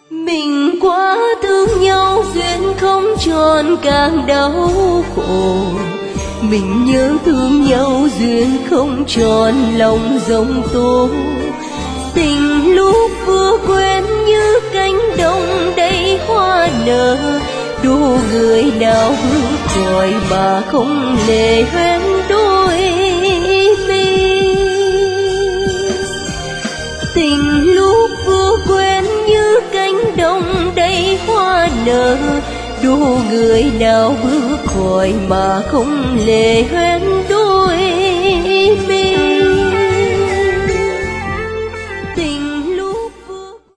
Mình quá thương nhau duyên không tròn càng đau khổ. Mình nhớ thương nhau duyên không tròn lòng giông tố. Tình lúc vừa quen như cánh đồng đầy hoa nở. Đủ người nào bước khỏi mà không lệ hoen đôi mi. Tình lúc vừa quen như cánh đồng đầy hoa nở. Đủ người nào bước khỏi mà không lệ hoen đôi mi.